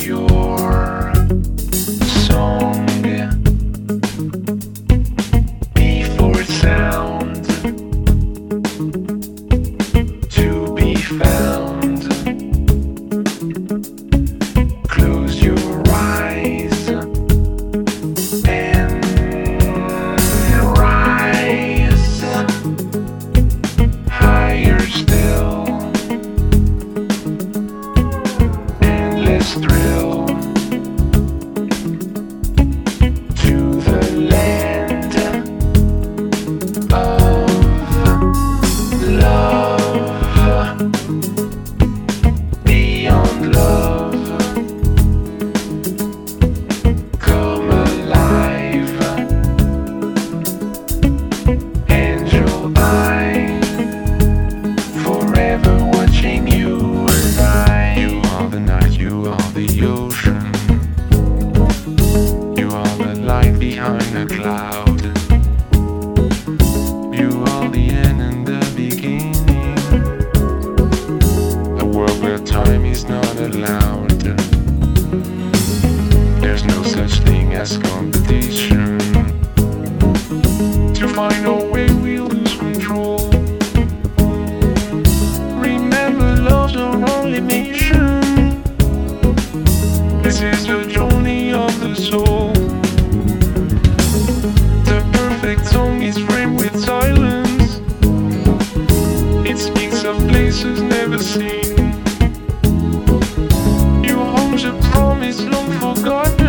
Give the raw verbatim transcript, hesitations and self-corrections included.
your song before sound to be found. Close your eyes and rise higher still. Endless thrill to the land of love, beyond love. Come alive, angel eye, forever watching you and I. You are the night, you are the ocean, you are the light behind the cloud, you are the end and the beginning, a world where time is not allowed. There's no such thing as competition. To find our way we lose control. Remember love's our only mission. This is the journey of the soul. The perfect song is framed with silence. It speaks of places never seen. You hold a promise long forgotten.